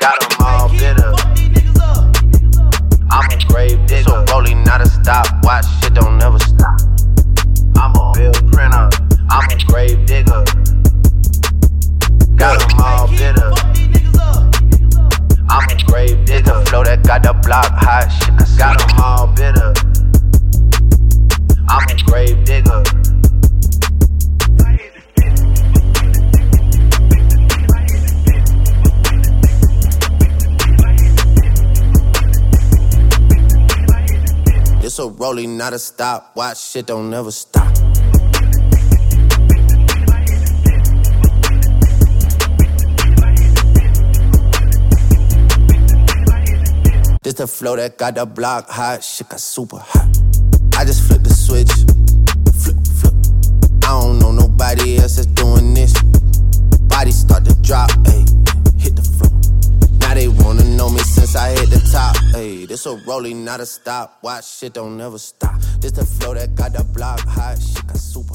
got them all bitter. I'm a grave digger, so rolling not a stopwatch, shit don't never stop. I'm a bill printer, I'm a grave digger. Got them all bitter. I'm a grave digger, flow that got the block hot, shit, I got them all bitter. I'm a grave digger. It's a rolling, not a stopwatch, shit don't never stop. This the flow that got the block hot, shit got super hot. I just flipped the switch, flip, flip. I don't know nobody else that's doing this. Body start to drop, ayy, hit the floor. Now they wanna know me since I hit the top, ayy. This a rolling, not a stopwatch, shit don't never stop. This the flow that got the block hot, shit got super